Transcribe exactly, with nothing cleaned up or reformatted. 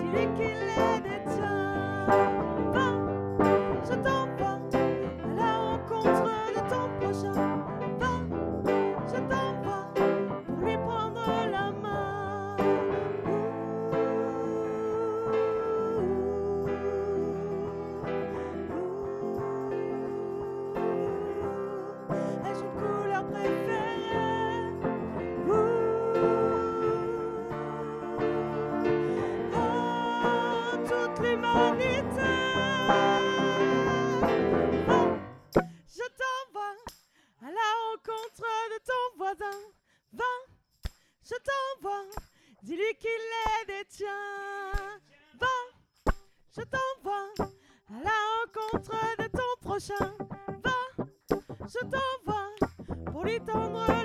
dis-lui qu'il est des tiens. Va, je t'envoie à la rencontre de ton prochain. Va, je t'envoie pour lui prendre la main. Ai-je une couleur préférée? Ouh. Oh, toute l'humanité. Va, je t'envoie à la rencontre de ton voisin. Va, je t'envoie, dis-lui qu'il est des tiens. Va, je t'envoie à la rencontre de ton prochain. Va, je t'envoie pour lui tendre